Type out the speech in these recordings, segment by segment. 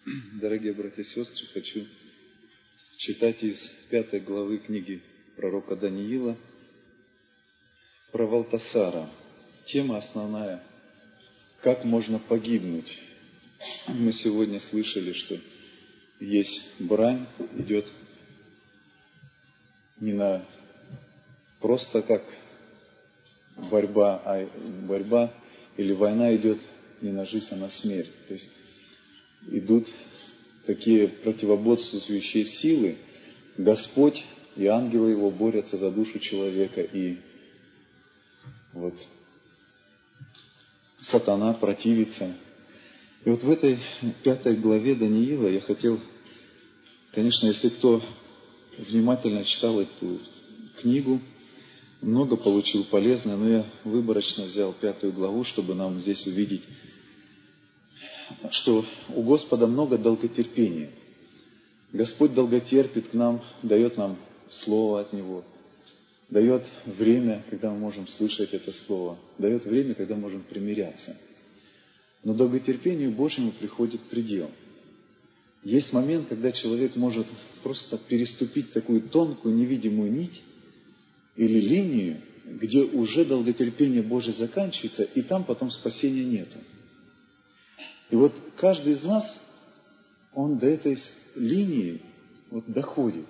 Дорогие братья и сестры, хочу читать из 5 главы книги пророка Даниила про Валтасара. Тема основная – как можно погибнуть. Мы сегодня слышали, что есть брань, идет не на просто как борьба, а борьба или война идет не на жизнь, а на смерть. То есть идут такие противоборствующие силы. Господь и ангелы его борются за душу человека, и вот сатана противится. И вот в этой 5 главе Даниила я хотел, конечно, если кто внимательно читал эту книгу, много получил полезное, но я выборочно взял 5 главу, чтобы нам здесь увидеть, что у Господа много долготерпения. Господь долготерпит к нам, дает нам Слово от Него, дает время, когда мы можем слышать это Слово, дает время, когда можем примиряться. Но долготерпению Божьему приходит предел. Есть момент, когда человек может просто переступить такую тонкую невидимую нить или линию, где уже долготерпение Божие заканчивается, и там потом спасения нету. И вот каждый из нас, он до этой линии вот доходит.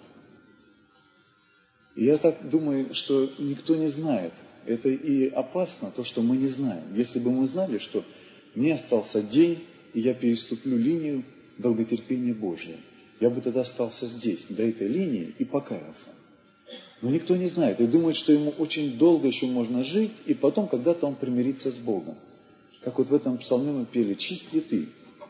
И я так думаю, что никто не знает. Это и опасно, то, что мы не знаем. Если бы мы знали, что мне остался день, и я переступлю линию долготерпения Божия, я бы тогда остался здесь, до этой линии, и покаялся. Но никто не знает и думает, что ему очень долго еще можно жить, и потом когда-то он примирится с Богом. Как вот в этом псалме мы пели: «Чист ли ты?»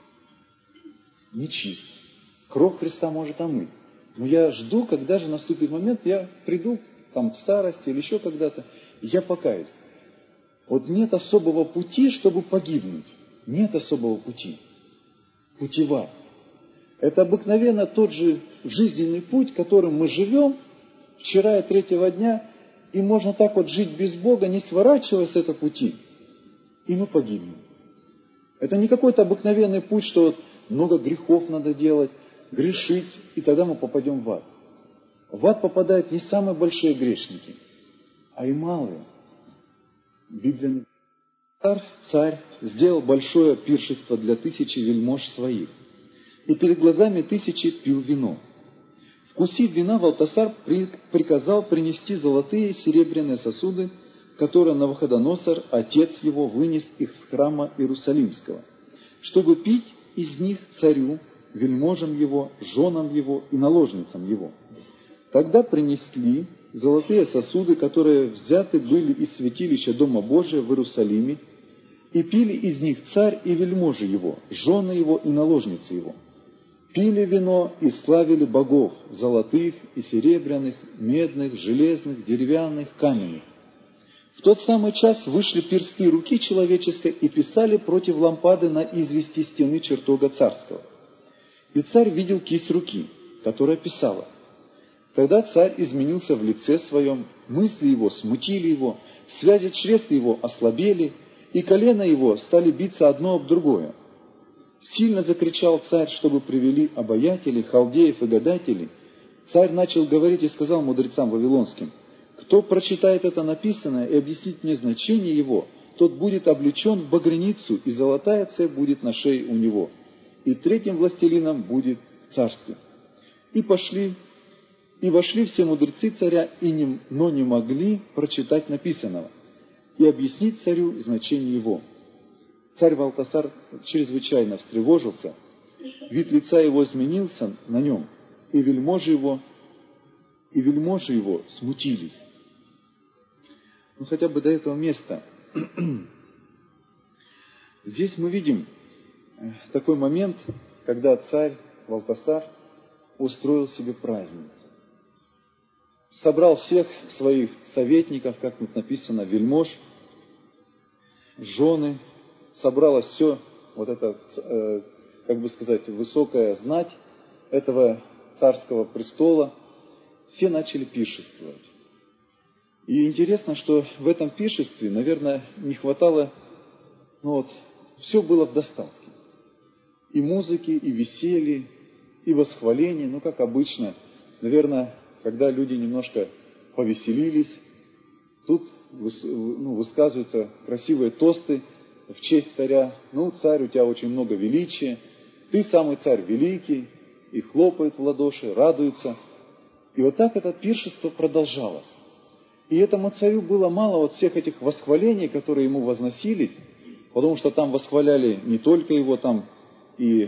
Не чист. Кровь Христа может омыть. Но я жду, когда же наступит момент, я приду там в старости или еще когда-то, и я покаюсь. Вот нет особого пути, чтобы погибнуть. Нет особого пути. Пути в ад. Это обыкновенно тот же жизненный путь, которым мы живем вчера и третьего дня, и можно так вот жить без Бога, не сворачивая с этого пути, и мы погибнем. Это не какой-то обыкновенный путь, что вот много грехов надо делать, грешить, и тогда мы попадем в ад. В ад попадают не самые большие грешники, а и малые. Библия: царь сделал большое пиршество для 1000 вельмож своих, и перед глазами 1000 пил вино. Вкусив вина, Валтасар приказал принести золотые и серебряные сосуды, которые Навуходоносор, отец его, вынес их с храма Иерусалимского, чтобы пить из них царю, вельможам его, женам его и наложницам его. Тогда принесли золотые сосуды, которые взяты были из святилища Дома Божия в Иерусалиме, и пили из них царь и вельможи его, жены его и наложницы его. Пили вино и славили богов, золотых и серебряных, медных, железных, деревянных, каменных. В тот самый час вышли персты руки человеческой и писали против лампады на извести стены чертога царского. И царь видел кисть руки, которая писала. Тогда царь изменился в лице своем, мысли его смутили его, связи чресл его ослабели, и колено его стали биться одно об другое. Сильно закричал царь, чтобы привели обаятелей, халдеев и гадателей. Царь начал говорить и сказал мудрецам вавилонским: «Кто прочитает это написанное и объяснит мне значение его, тот будет облечен в багряницу, и золотая цепь будет на шее у него, и третьим властелином будет царствие». И вошли все мудрецы царя, но не могли прочитать написанного и объяснить царю значение его. Царь Валтасар чрезвычайно встревожился, вид лица его изменился на нем, и вельможи его смутились. Ну, хотя бы до этого места. Здесь мы видим такой момент, когда царь Валтасар устроил себе праздник. Собрал всех своих советников, как тут написано, вельмож, жены, собралось все, вот это, как бы сказать, высокая знать этого царского престола, все начали пиршествовать. И интересно, что в этом пиршестве, наверное, не хватало, все было в достатке. и музыки, и веселья, и восхваления. Ну, как обычно, наверное, когда люди немножко повеселились, тут высказываются красивые тосты в честь царя. Ну, царь, у тебя очень много величия, ты самый царь великий, и хлопают в ладоши, радуются. И вот так это пиршество продолжалось. И этому царю было мало вот всех этих восхвалений, которые ему возносились, потому что там восхваляли не только его, там и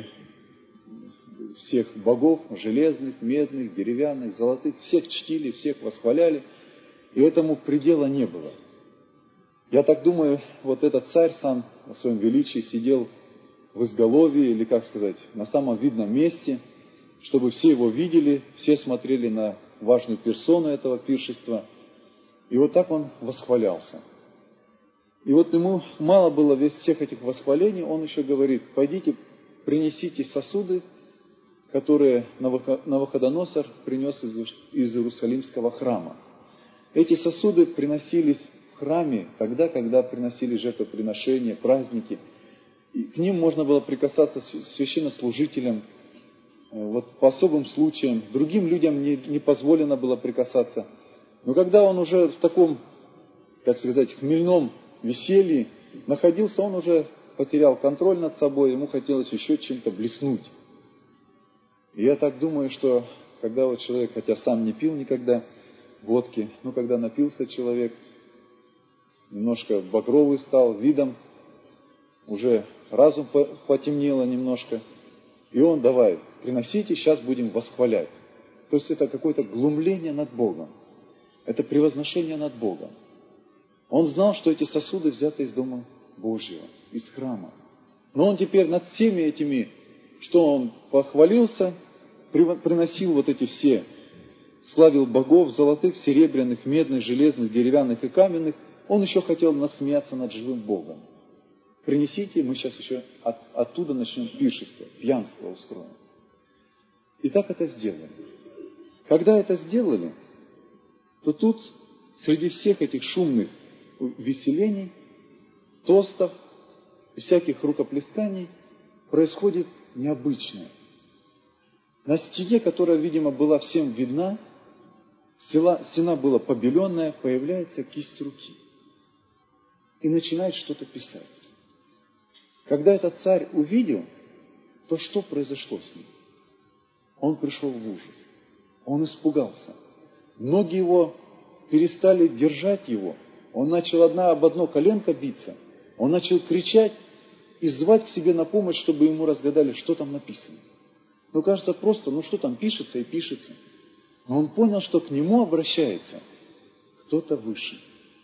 всех богов, железных, медных, деревянных, золотых, всех чтили, всех восхваляли, и этому предела не было. Я так думаю, вот этот царь сам в своем величии сидел в изголовье, или, как сказать, на самом видном месте, чтобы все его видели, все смотрели на важную персону этого пиршества, и вот так он восхвалялся. И вот ему мало было весь всех этих восхвалений, он еще говорит: пойдите, принесите сосуды, которые Навуходоносор принес из Иерусалимского храма. Эти сосуды приносились в храме тогда, когда приносили жертвоприношения, праздники. И к ним можно было прикасаться священнослужителям, вот по особым случаям. Другим людям не позволено было прикасаться. Но когда он уже в таком, так сказать, хмельном веселье находился, он уже потерял контроль над собой, ему хотелось еще чем-то блеснуть. И я так думаю, что когда вот человек, хотя сам не пил никогда водки, но когда напился человек, немножко багровый стал, видом, уже разум потемнело немножко, и он: давай, приносите, сейчас будем восхвалять. То есть это какое-то глумление над Богом, это превозношение над Богом. Он знал, что эти сосуды взяты из Дома Божьего, из храма. Но он теперь над всеми этими, что он похвалился, приносил вот эти все, славил богов золотых, серебряных, медных, железных, деревянных и каменных, он еще хотел насмеяться над живым Богом. Принесите, мы сейчас еще оттуда начнем пиршество, пьянство устроим. И так это сделали. Когда это сделали, то тут среди всех этих шумных веселений, тостов, всяких рукоплесканий происходит необычное. На стене, которая, видимо, была всем видна, стена была побеленная, появляется кисть руки и начинает что-то писать. Когда этот царь увидел, то что произошло с ним? Он пришел в ужас, он испугался. Ноги его перестали держать его, он начал об одно коленко биться, он начал кричать и звать к себе на помощь, чтобы ему разгадали, что там написано. Ну, кажется, просто, что там пишется и пишется. Но он понял, что к нему обращается кто-то выше.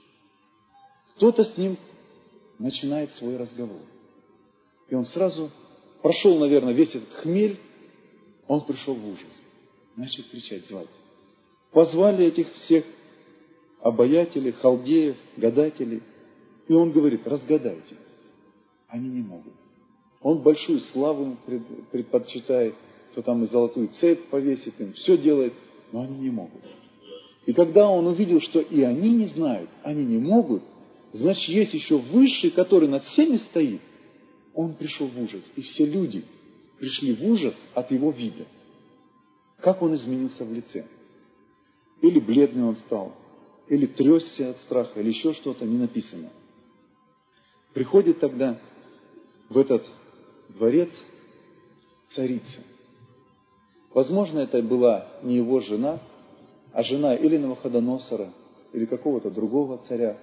Кто-то с ним начинает свой разговор. И он сразу прошел, наверное, весь этот хмель, он пришел в ужас. Начал кричать, звать. Позвали этих всех обаятелей, халдеев, гадателей. И он говорит: разгадайте. Они не могут. Он большую славу им предпочитает, что там и золотую цепь повесит им, все делает, но они не могут. И когда он увидел, что и они не знают, они не могут, значит, есть еще высший, который над всеми стоит, он пришел в ужас. И все люди пришли в ужас от его вида. Как он изменился в лице. Или бледный он стал, или тресся от страха, или еще что-то, не написано. Приходит тогда в этот дворец царица. Возможно, это была не его жена, а жена или Навуходоносора, или какого-то другого царя.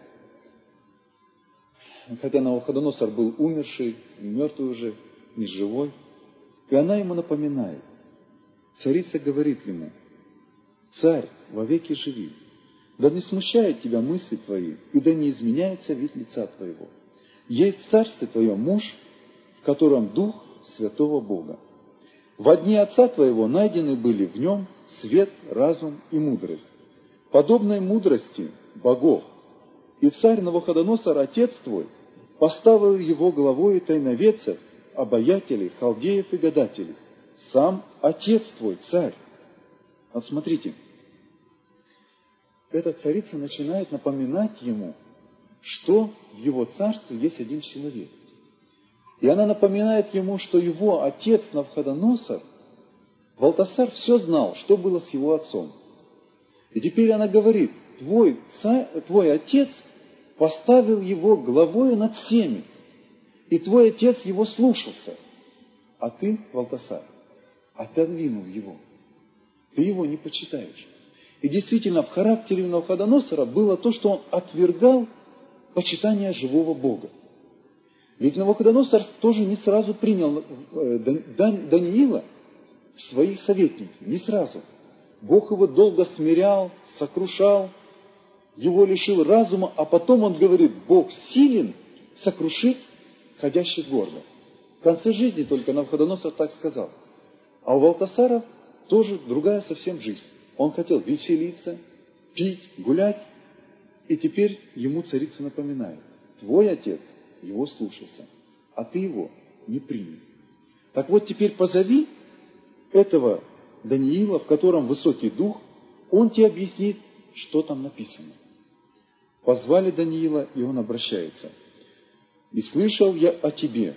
Хотя Навуходоносор был умерший, мертвый уже, не живой. И она ему напоминает. Царица говорит ему: царь, вовеки живи, да не смущает тебя мысли твои, и да не изменяется вид лица твоего. Есть в царстве твоем муж, в котором дух святого Бога. Во дни отца твоего найдены были в нем свет, разум и мудрость, подобной мудрости богов. И царь Навуходоносор, отец твой, поставил его главою тайноведцев, обаятелей, халдеев и гадателей. Сам отец твой, царь. Вот смотрите, эта царица начинает напоминать ему, что в его царстве есть один человек. И она напоминает ему, что его отец Навуходоносор, Валтасар, все знал, что было с его отцом. И теперь она говорит: твой отец поставил его главою над всеми, и твой отец его слушался, а ты, Валтасар, отодвинул его. Ты его не почитаешь. И действительно, в характере Навуходоносора было то, что он отвергал почитание живого Бога. Ведь Навуходоносор тоже не сразу принял Даниила в своих советники. Не сразу. Бог его долго смирял, сокрушал, его лишил разума, а потом он говорит: Бог силен сокрушить ходящих гордо. В конце жизни только Навуходоносор так сказал. А у Валтасара тоже другая совсем жизнь. Он хотел веселиться, пить, гулять, и теперь ему царица напоминает: твой отец его слушался, а ты его не принял. Так вот, теперь позови этого Даниила, в котором высокий дух, он тебе объяснит, что там написано. Позвали Даниила, и он обращается: и слышал я о тебе,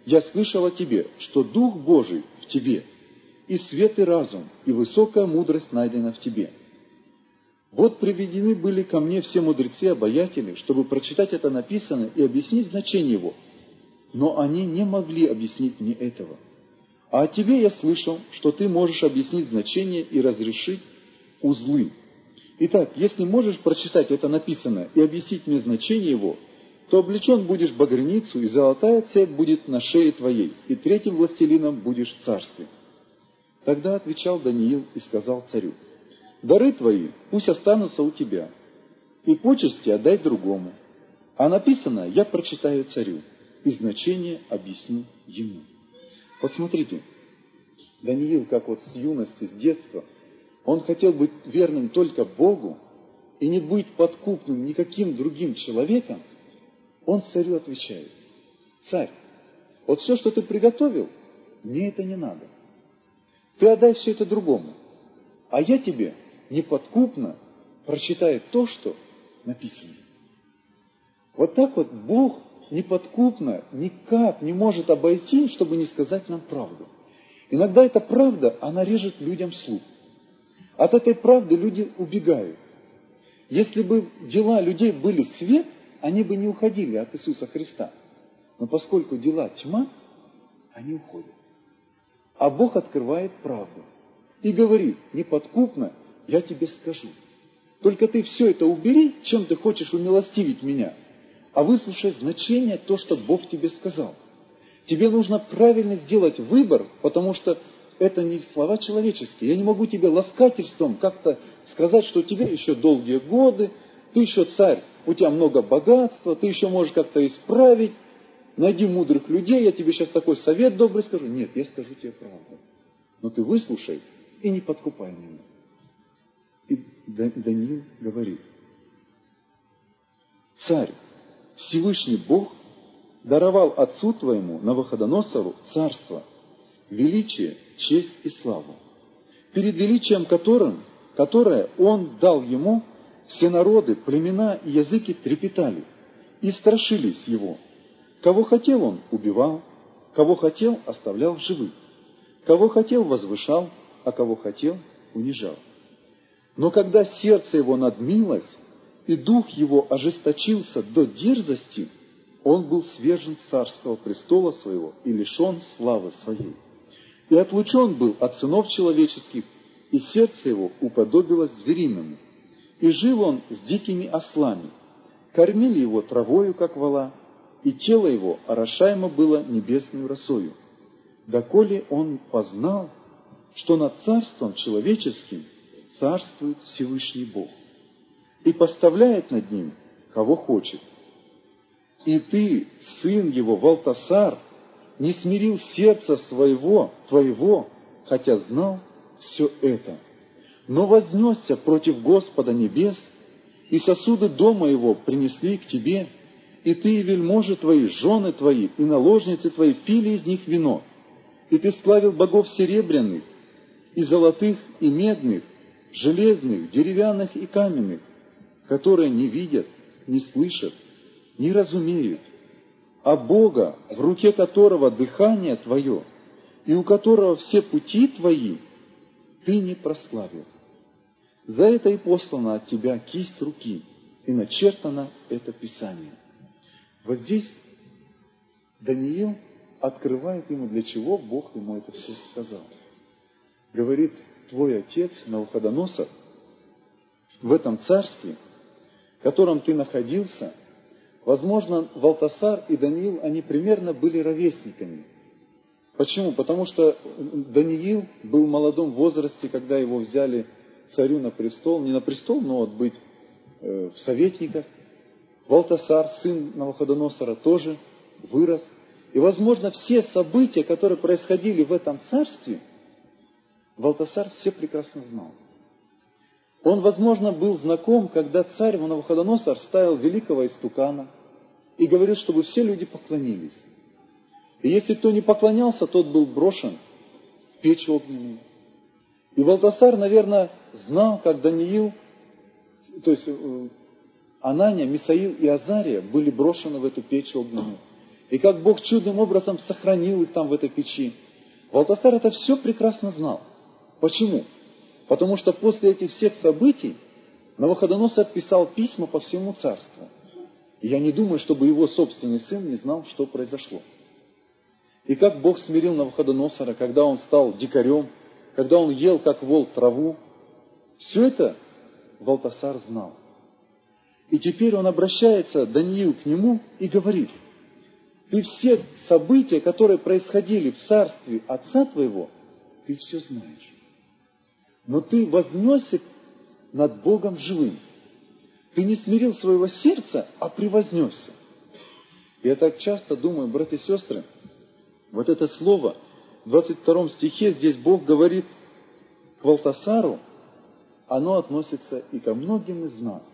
что Дух Божий в тебе, и свет и разум, и высокая мудрость найдена в тебе. Вот приведены были ко мне все мудрецы-обаятели, чтобы прочитать это написанное и объяснить значение его. Но они не могли объяснить мне этого. А о тебе я слышал, что ты можешь объяснить значение и разрешить узлы. Итак, если можешь прочитать это написанное и объяснить мне значение его, то облечен будешь в багряницу, и золотая цепь будет на шее твоей, и третьим властелином будешь в царстве. Тогда отвечал Даниил и сказал царю: дары твои пусть останутся у тебя, и почести отдай другому. А написанное я прочитаю царю, и значение объясню ему. Посмотрите, Даниил, как вот с юности, с детства, он хотел быть верным только Богу и не быть подкупным никаким другим человеком. Он царю отвечает: царь, вот все, что ты приготовил, мне это не надо. Ты отдай все это другому, а я тебе неподкупно прочитаю то, что написано. Вот так вот Бог неподкупно никак не может обойти, чтобы не сказать нам правду. Иногда эта правда, она режет людям слух. От этой правды люди убегают. Если бы дела людей были свет, они бы не уходили от Иисуса Христа. Но поскольку дела тьма, они уходят. А Бог открывает правду и говорит: неподкупно я тебе скажу. Только ты все это убери, чем ты хочешь умилостивить меня, а выслушай значение то, что Бог тебе сказал. Тебе нужно правильно сделать выбор, потому что это не слова человеческие. Я не могу тебе ласкательством как-то сказать, что у тебя еще долгие годы, ты еще царь, у тебя много богатства, ты еще можешь как-то исправить. Найди мудрых людей, я тебе сейчас такой совет добрый скажу. Нет, я скажу тебе правду. Но ты выслушай и не подкупай меня. И Даниил говорит: царь, Всевышний Бог даровал отцу твоему, Навуходоносору, царство, величие, честь и славу, перед величием которое он дал ему, все народы, племена и языки трепетали и страшились его. Кого хотел, он убивал, кого хотел, оставлял в живых, кого хотел, возвышал, а кого хотел, унижал. Но когда сердце его надмилось, и дух его ожесточился до дерзости, он был свержен с царского престола своего и лишен славы своей. И отлучен был от сынов человеческих, и сердце его уподобилось звериному. И жил он с дикими ослами, кормили его травою, как вола, и тело его орошаемо было небесную росою. Доколе он познал, что над царством человеческим царствует Всевышний Бог, и поставляет над ним, кого хочет. И ты, сын его, Валтасар, не смирил сердца твоего, хотя знал все это, но вознесся против Господа небес, и сосуды дома его принесли к тебе, и ты и вельможи твои, жены твои и наложницы твои пили из них вино, и ты сплавил богов серебряных, и золотых, и медных, железных, деревянных и каменных, которые не видят, не слышат, не разумеют, а Бога, в руке которого дыхание твое, и у которого все пути твои, ты не прославил. За это и послана от тебя кисть руки, и начертано это Писание». Вот здесь Даниил открывает ему, для чего Бог ему это все сказал. Говорит: твой отец Навуходоносор в этом царстве, в котором ты находился, возможно, Валтасар и Даниил, они примерно были ровесниками. Почему? Потому что Даниил был в молодом возрасте, когда его взяли царю на престол, не на престол, но вот быть в советниках. Валтасар, сын Навуходоносора, тоже вырос. И, возможно, все события, которые происходили в этом царстве, Валтасар все прекрасно знал. Он, возможно, был знаком, когда царь Навуходоносор ставил великого истукана и говорил, чтобы все люди поклонились. И если кто не поклонялся, тот был брошен в печь огненную. И Валтасар, наверное, знал, как Даниил, то есть Анания, Мисаил и Азария были брошены в эту печь огненную. И как Бог чудным образом сохранил их там в этой печи. Валтасар это все прекрасно знал. Почему? Потому что после этих всех событий Навуходоносор писал письма по всему царству. И я не думаю, чтобы его собственный сын не знал, что произошло. И как Бог смирил Навуходоносора, когда он стал дикарем, когда он ел, как вол, траву. Все это Валтасар знал. И теперь он обращается, Даниил, к нему и говорит: ты все события, которые происходили в царстве отца твоего, ты все знаешь. Но ты вознесся над Богом живым. Ты не смирил своего сердца, а превознесся. И я так часто думаю, братья и сестры, вот это слово в 22 стихе, здесь Бог говорит к Валтасару, оно относится и ко многим из нас.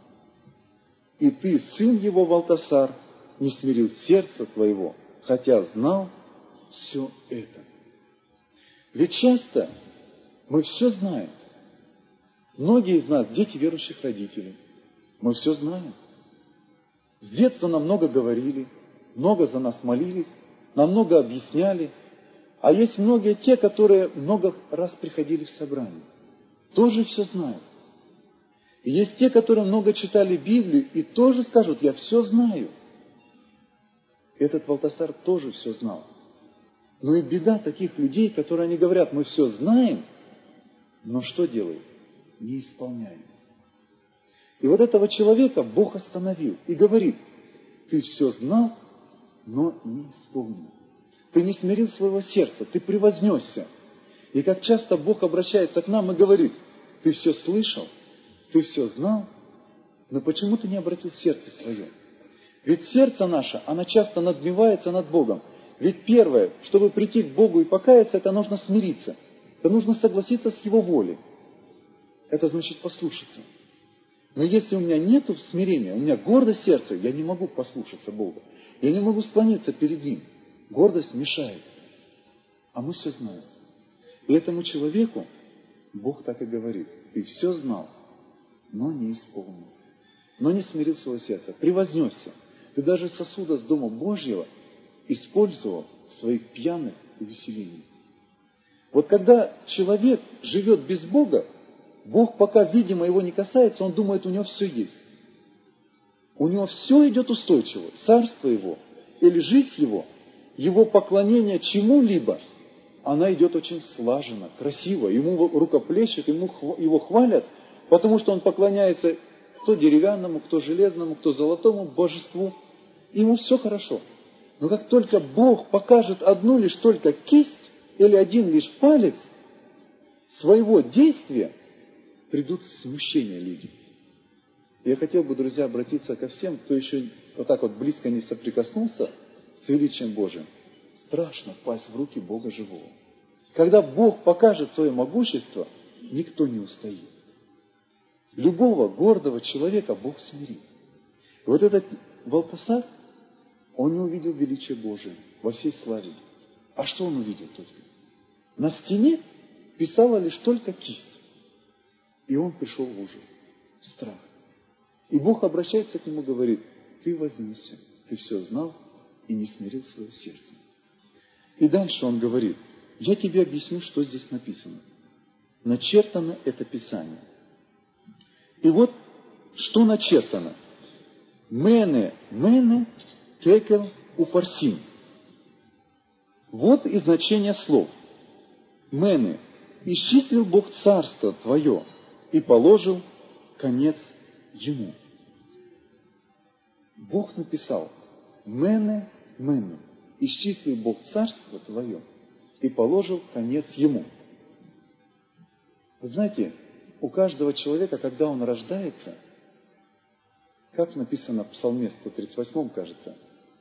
И ты, сын его Валтасар, не смирил сердца твоего, хотя знал все это. Ведь часто мы все знаем. Многие из нас дети верующих родителей. Мы все знаем. С детства нам много говорили, много за нас молились, нам много объясняли. А есть многие те, которые много раз приходили в собрание. Тоже все знают. И есть те, которые много читали Библию и тоже скажут: я все знаю. Этот Валтасар тоже все знал. Но и беда таких людей, которые они говорят: мы все знаем, но что делают? Не исполняем. И вот этого человека Бог остановил и говорит: ты все знал, но не исполнил. Ты не смирил своего сердца, ты превознесся. И как часто Бог обращается к нам и говорит: ты все слышал, ты все знал, но почему ты не обратил сердце свое? Ведь сердце наше, оно часто надмевается над Богом. Ведь первое, чтобы прийти к Богу и покаяться, это нужно смириться. Это нужно согласиться с Его волей. Это значит послушаться. Но если у меня нет смирения, у меня гордость сердца, я не могу послушаться Бога. Я не могу склониться перед Ним. Гордость мешает. А мы все знаем. И этому человеку Бог так и говорит: ты все знал, но не исполнил. Но не смирил свое сердце, превознесся. Ты даже сосуда с Дома Божьего использовал в своих пьяных увеселениях. Вот когда человек живет без Бога, Бог пока, видимо, его не касается, он думает, у него все есть. У него все идет устойчиво. Царство его или жизнь его поклонение чему-либо, она идет очень слаженно, красиво. Ему рукоплещут, его хвалят, потому что он поклоняется кто деревянному, кто железному, кто золотому божеству. Ему все хорошо. Но как только Бог покажет одну лишь только кисть или один лишь палец своего действия, придут в смущение люди. Я хотел бы, друзья, обратиться ко всем, кто еще вот так вот близко не соприкоснулся с величием Божиим. Страшно пасть в руки Бога живого. Когда Бог покажет свое могущество, никто не устоит. Любого гордого человека Бог смирит. И вот этот Валтасар, он не увидел величие Божие во всей славе. А что он увидел только? На стене писала лишь только кисть. И он пришел в ужас, в страх. И Бог обращается к нему и говорит: ты вознесся, ты все знал и и не смирил свое сердце. И дальше он говорит, я тебе объясню, что здесь написано. Начертано это Писание. И вот, что начертано. Мене, текел упарсим. Вот и значение слов. Мене, исчислил Бог царство твое и положил конец ему. Бог написал, мене, исчислил Бог царство твое и положил конец ему. Вы знаете, у каждого человека, когда он рождается, как написано в Псалме 138, кажется,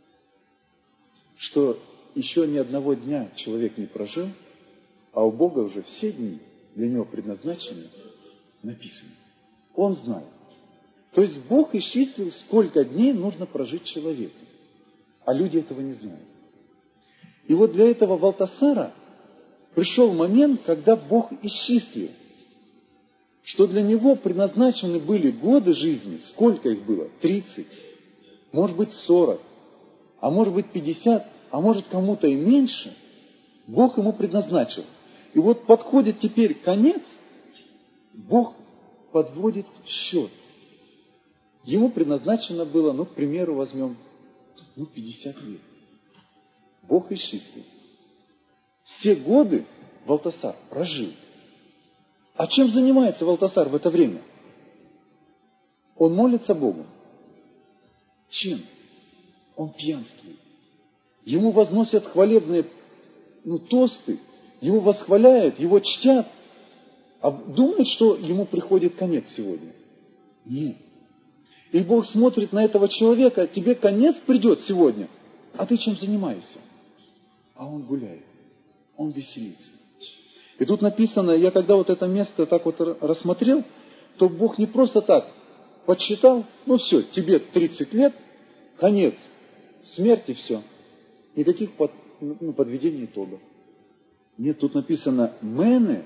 что еще ни одного дня человек не прожил, а у Бога уже все дни для него предназначены, написаны. Он знает. То есть Бог исчислил, сколько дней нужно прожить человеку, а люди этого не знают. И вот для этого Валтасара пришел момент, когда Бог исчислил, что для него предназначены были годы жизни, сколько их было? 30, может быть 40, а может быть 50, а может кому-то и меньше. Бог ему предназначил. И вот подходит теперь конец, Бог подводит счет. Ему предназначено было, к примеру, возьмем, 50 лет. Бог исчислил. Все годы Валтасар прожил. А чем занимается Валтасар в это время? Он молится Богу. Чем? Он пьянствует. Ему возносят хвалебные тосты, его восхваляют, его чтят. А думает, что ему приходит конец сегодня. Нет. И Бог смотрит на этого человека, тебе конец придет сегодня, а ты чем занимаешься? А он гуляет, он веселится. И тут написано, я когда вот это место так вот рассмотрел, то Бог не просто так подсчитал, все, тебе 30 лет, конец, смерть и все. Никаких подведений итогов. Нет, тут написано мене.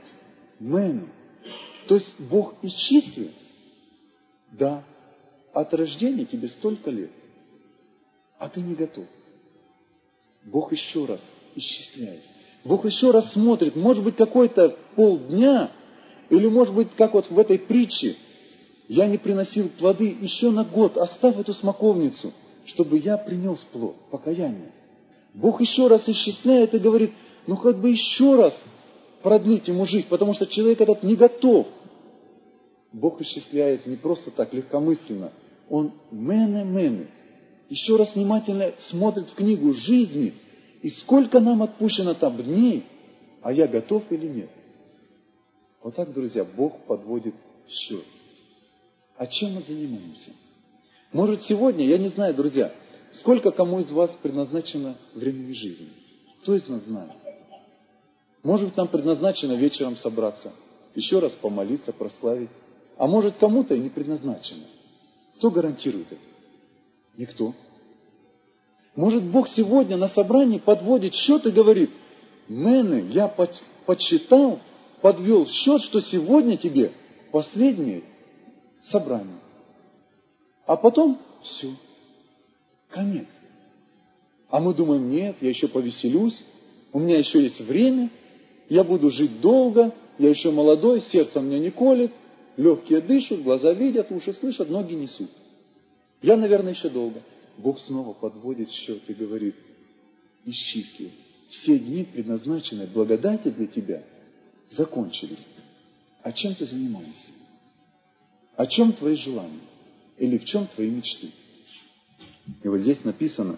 То есть Бог исчислил, да, от рождения тебе столько лет, а ты не готов. Бог еще раз исчисляет. Бог еще раз смотрит, может быть, какой-то полдня, или может быть, как вот в этой притче, я не приносил плоды еще на год, оставь эту смоковницу, чтобы я принес плод, покаяние. Бог еще раз исчисляет и говорит, хоть бы еще раз продлить ему жизнь, потому что человек этот не готов. Бог исчисляет не просто так, легкомысленно. Он мене. Еще раз внимательно смотрит в книгу жизни, и сколько нам отпущено там дней, а я готов или нет. Вот так, друзья, Бог подводит счет. А чем мы занимаемся? Может, сегодня, я не знаю, друзья, сколько кому из вас предназначено времени жизни? Кто из нас знает? Может быть, нам предназначено вечером собраться, еще раз помолиться, прославить. А может, кому-то и не предназначено. Кто гарантирует это? Никто. Может, Бог сегодня на собрании подводит счет и говорит, мене, я подсчитал, подвел счет, что сегодня тебе последнее собрание. А потом все. Конец. А мы думаем, нет, я еще повеселюсь, у меня еще есть время, я буду жить долго, я еще молодой, сердце меня не колет, легкие дышат, глаза видят, уши слышат, ноги несут. Я, наверное, еще долго. Бог снова подводит счет и говорит, исчисли. Все дни, предназначенные благодати для тебя, закончились. А чем ты занимаешься? О чем твои желания? Или в чем твои мечты? И вот здесь написано,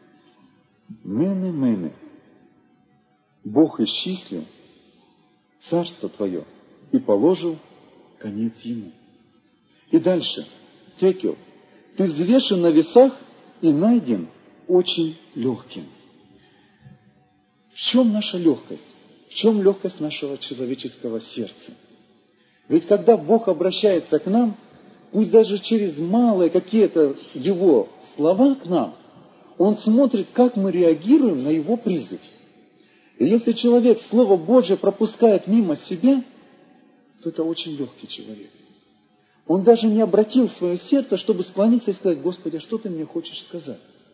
мене. Бог исчислил царство твое и положил конец ему. И дальше, текел, ты взвешен на весах и найден очень легким. В чем наша легкость? В чем легкость нашего человеческого сердца? Ведь когда Бог обращается к нам, пусть даже через малые какие-то Его слова к нам, Он смотрит, как мы реагируем на Его призыв. И если человек Слово Божие пропускает мимо себя, то это очень легкий человек. Он даже не обратил свое сердце, чтобы склониться и сказать, Господи, а что Ты мне хочешь сказать?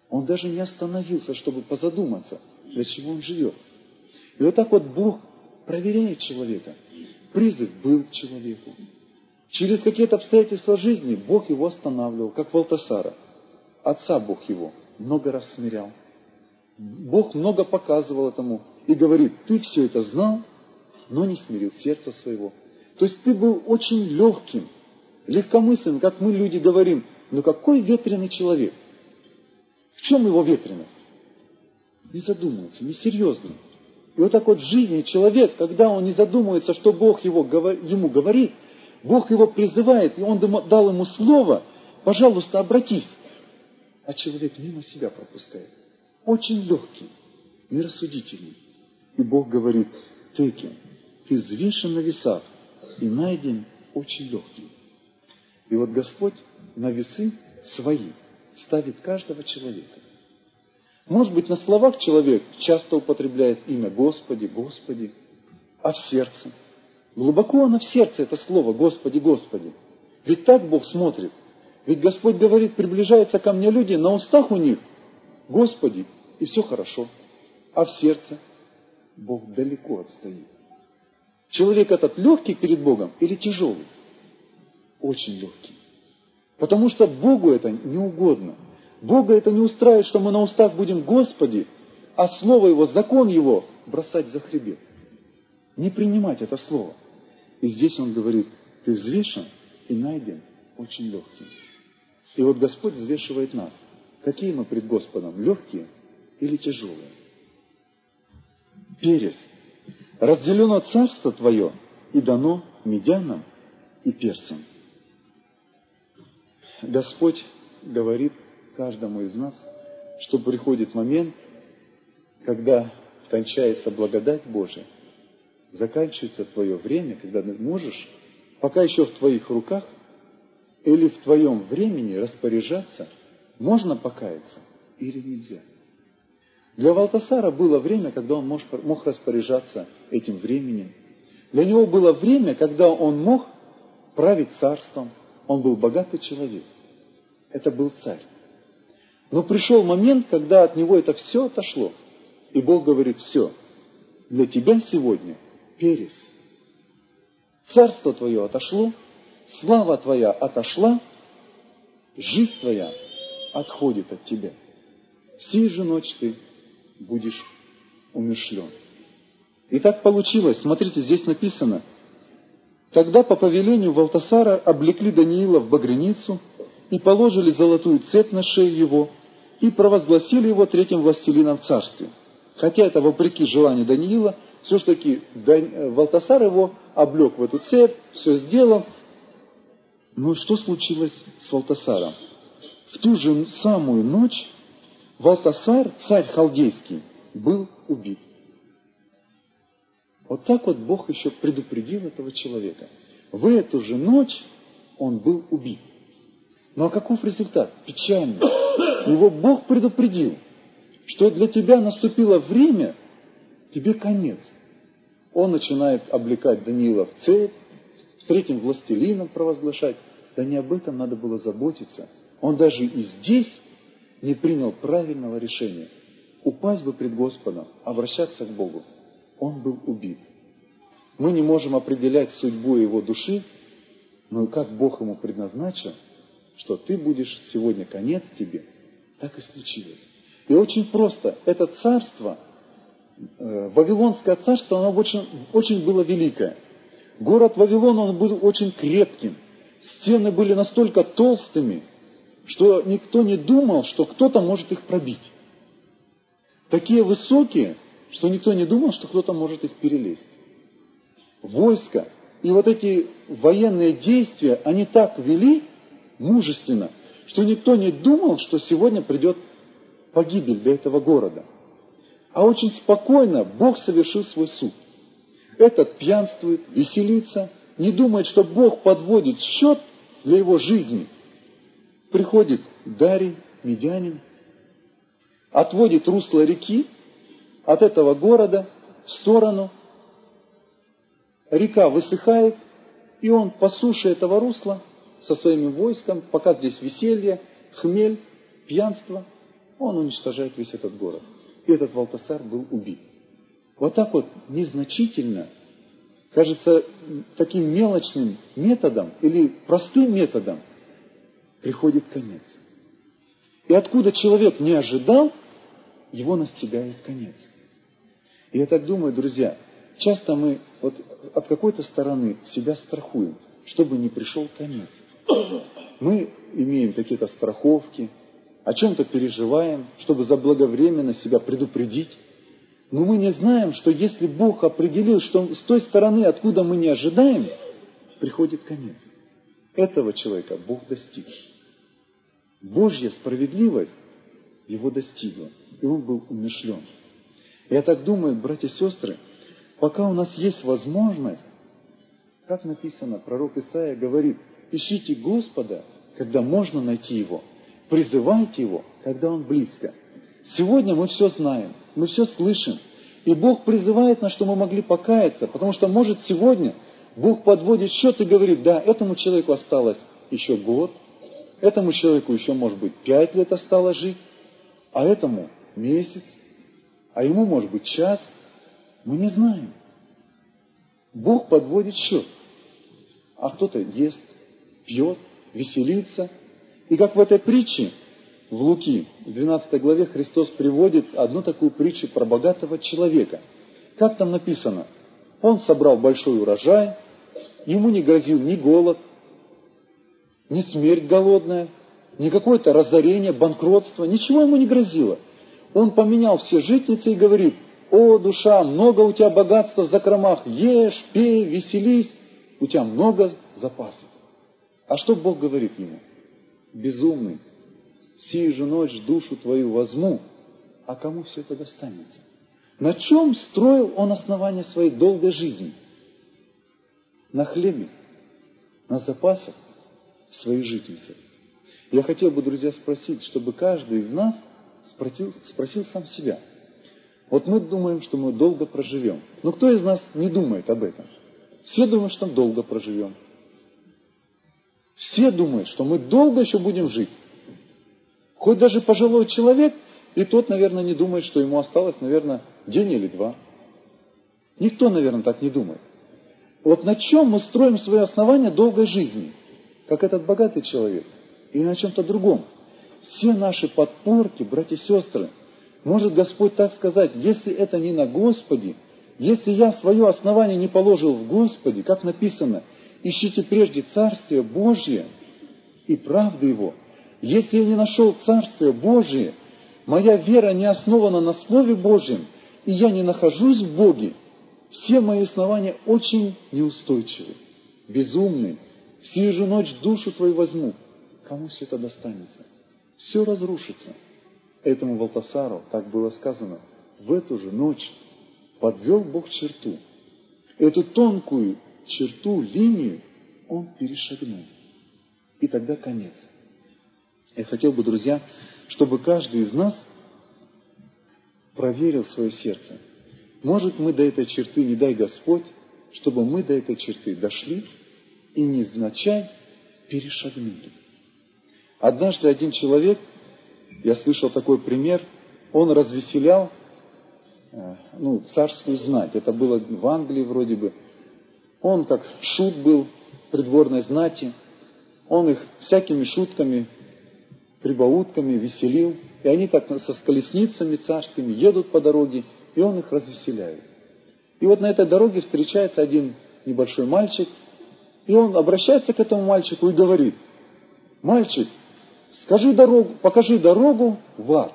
Он даже не остановился, чтобы позадуматься, для чего он живет. И вот так вот Бог проверяет человека. Призыв был к человеку. Через какие-то обстоятельства жизни Бог его останавливал, как Валтасара. Отца Бог его много раз смирял. Бог много показывал этому и говорит: ты все это знал, но не смирил сердца своего. То есть ты был очень легким, легкомысленным, как мы, люди, говорим. Но какой ветреный человек? В чем его ветренность? Не задумывается, не серьезно. И вот так вот в жизни человек, когда он не задумывается, что Бог ему говорит, Бог его призывает, и он дал ему слово: пожалуйста, обратись. А человек мимо себя пропускает. Очень легкий, нерассудительный. И Бог говорит: ты взвешен на весах и найден очень легкий. И вот Господь на весы свои ставит каждого человека. Может быть, на словах человек часто употребляет имя Господи, Господи, а в сердце? Глубоко оно в сердце, это слово Господи, Господи. Ведь так Бог смотрит. Ведь Господь говорит: приближаются ко мне люди, на устах у них Господи, и все хорошо. А в сердце Бог далеко отстоит. Человек этот легкий перед Богом или тяжелый? Очень легкий. Потому что Богу это не угодно. Бога это не устраивает, что мы на устах будем Господи, а слово Его, закон Его бросать за хребет. Не принимать это слово. И здесь Он говорит: ты взвешен и найден очень легким. И вот Господь взвешивает нас. Какие мы пред Господом? Легкие или тяжелые? Перес. Разделено царство твое и дано медянам и персам. Господь говорит каждому из нас, что приходит момент, когда кончается благодать Божия, заканчивается твое время, когда ты можешь, пока еще в твоих руках или в твоем времени распоряжаться, можно покаяться или нельзя. Для Валтасара было время, когда он мог распоряжаться этим временем. Для него было время, когда он мог править царством. Он был богатый человек. Это был царь. Но пришел момент, когда от него это все отошло. И Бог говорит: все, для тебя сегодня перес. Царство твое отошло, слава твоя отошла, жизнь твоя отходит от тебя. Всей же ночь ты будешь умершлен. И так получилось. Смотрите, здесь написано: когда по повелению Валтасара облекли Даниила в багряницу и положили золотую цепь на шею его и провозгласили его третьим властелином в царстве. Хотя это вопреки желанию Даниила, все-таки Валтасар его облег в эту цепь, все сделал. Но что случилось с Валтасаром? В ту же самую ночь Валтасар, царь халдейский, был убит. Вот так вот Бог еще предупредил этого человека. В эту же ночь он был убит. Ну а каков результат? Печальный. Его Бог предупредил, что для тебя наступило время, тебе конец. Он начинает облекать Даниила в цепь, третьим властелином провозглашать. Да не об этом надо было заботиться. Он даже и здесь не принял правильного решения. Упасть бы пред Господом, обращаться к Богу. Он был убит. Мы не можем определять судьбу его души, но как Бог ему предназначил, что ты будешь сегодня конец тебе, так и случилось. И очень просто. Это царство, Вавилонское царство, оно очень было великое. Город Вавилон, он был очень крепким. Стены были настолько толстыми, что никто не думал, что кто-то может их пробить. Такие высокие, что никто не думал, что кто-то может их перелезть. Войско и вот эти военные действия, они так вели мужественно, что никто не думал, что сегодня придет погибель для этого города. А очень спокойно Бог совершил свой суд. Этот пьянствует, веселится, не думает, что Бог подводит счет для его жизни. Приходит Дарий, медянин, отводит русло реки от этого города в сторону. Река высыхает, и он по суше этого русла со своим войском, пока здесь веселье, хмель, пьянство, Он уничтожает весь этот город. И этот Валтасар был убит. Вот так вот незначительно, кажется, таким мелочным методом или простым методом приходит конец. И откуда человек не ожидал, его настигает конец. И я так думаю, друзья, часто мы вот от какой-то стороны себя страхуем, чтобы не пришел конец. Мы имеем какие-то страховки, о чем-то переживаем, чтобы заблаговременно себя предупредить. Но мы не знаем, что если Бог определил, что с той стороны, откуда мы не ожидаем, приходит конец. Этого человека Бог достиг. Божья справедливость его достигла, и он был умершлен. Я так думаю, братья и сестры, пока у нас есть возможность, как написано, пророк Исаия говорит, ищите Господа, когда можно найти Его, призывайте Его, когда Он близко. Сегодня мы все знаем, мы все слышим, и Бог призывает нас, чтобы мы могли покаяться, потому что, может, сегодня Бог подводит счет и говорит, да, этому человеку осталось еще год, этому человеку еще, может быть, 5 лет осталось жить, а этому месяц, а ему, может быть, час. Мы не знаем. Бог подводит счет. А кто-то ест, пьет, веселится. И как в этой притче, в Луки, в 12 главе, Христос приводит одну такую притчу про богатого человека. Как там написано? Он собрал большой урожай, ему не грозил ни голод, ни смерть голодная, ни какое-то разорение, банкротство, ничего ему не грозило. Он поменял все житницы и говорит, о, душа, много у тебя богатства в закромах, ешь, пей, веселись, у тебя много запасов. А что Бог говорит ему? Безумный, сию же ночь душу твою возьму, а кому все это достанется? На чем строил он основание своей долгой жизни? На хлебе, на запасах своей житницы. Я хотел бы, друзья, спросить, чтобы каждый из нас спросил сам себя. Вот мы думаем, что мы долго проживем. Но кто из нас не думает об этом? Все думают, что мы долго проживем. Все думают, что мы долго еще будем жить. Хоть даже пожилой человек, и тот, наверное, не думает, что ему осталось, наверное, день или 2. Никто, наверное, так не думает. Вот на чем мы строим свое основание долгой жизни? Как этот богатый человек. Или на чем-то другом. Все наши подпорки, братья и сестры, может Господь так сказать, если это не на Господе, если я свое основание не положил в Господе, как написано, ищите прежде Царствие Божие и правды Его. Если я не нашел Царствие Божие, моя вера не основана на Слове Божьем, и я не нахожусь в Боге, все мои основания очень неустойчивы, безумны. В сию же ночь душу твою возьму. Кому все это достанется? Все разрушится. Этому Валтасару, так было сказано, в эту же ночь подвел Бог черту. Эту тонкую черту, линию он перешагнул. И тогда конец. Я хотел бы, друзья, чтобы каждый из нас проверил свое сердце. Может, мы до этой черты, не дай Господь, чтобы мы до этой черты дошли и невзначай перешагнули. Однажды один человек, я слышал такой пример, он развеселял царскую знать. Это было в Англии вроде бы. Он как шут был придворной знати. Он их всякими шутками, прибаутками веселил. И они так со колесницами царскими едут по дороге, и он их развеселяет. И вот на этой дороге встречается один небольшой мальчик, и он обращается к этому мальчику и говорит, мальчик, покажи дорогу в ад.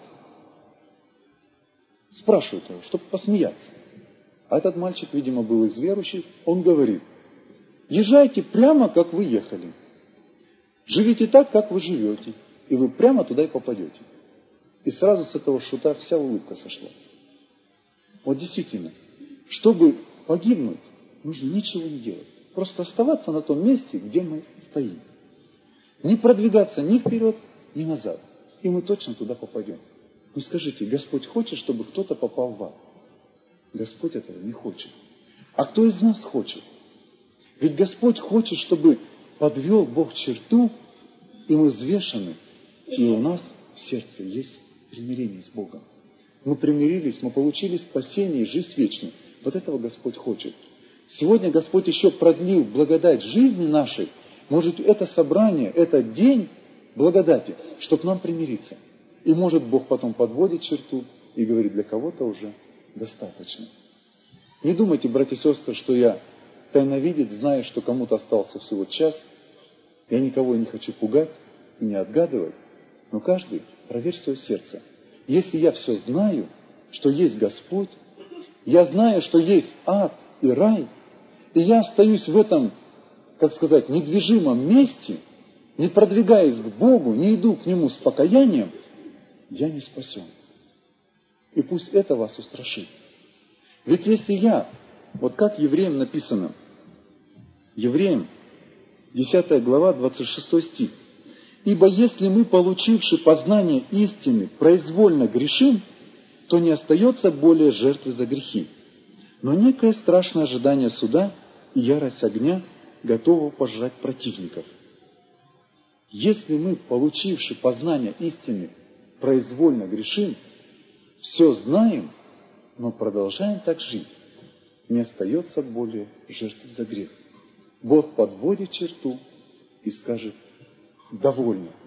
Спрашивает его, чтобы посмеяться. А этот мальчик, видимо, был из верующих, он говорит, езжайте прямо, как вы ехали. Живите так, как вы живете, и вы прямо туда и попадете. И сразу с этого шута вся улыбка сошла. Вот действительно, чтобы погибнуть, нужно ничего не делать. Просто оставаться на том месте, где мы стоим. Не продвигаться ни вперед, ни назад. И мы точно туда попадем. Но скажите, Господь хочет, чтобы кто-то попал в ад? Господь этого не хочет. А кто из нас хочет? Ведь Господь хочет, чтобы подвел Бог черту, и мы взвешены, и у нас в сердце есть примирение с Богом. Мы примирились, мы получили спасение и жизнь вечную. Вот этого Господь хочет. Сегодня Господь еще продлил благодать жизни нашей. Может, это собрание, этот день благодати, чтобы нам примириться. И может Бог потом подводит черту и говорит, для кого-то уже достаточно. Не думайте, братья и сестры, что я тайновидец, знаю, что кому-то остался всего час. Я никого не хочу пугать и не отгадывать. Но каждый проверь свое сердце. Если я все знаю, что есть Господь, я знаю, что есть ад и рай, и я остаюсь в этом, как сказать, недвижимом месте, не продвигаясь к Богу, не иду к Нему с покаянием, я не спасен. И пусть это вас устрашит. Ведь если я, вот как Евреям написано, Евреям, 10 глава, 26 стих, «Ибо если мы, получивши познание истины, произвольно грешим, то не остается более жертвы за грехи, но некое страшное ожидание суда и ярость огня, готового пожрать противников». Если мы, получивши познание истины, произвольно грешим, все знаем, но продолжаем так жить, не остается более жертв за грех. Бог подводит черту и скажет: довольно.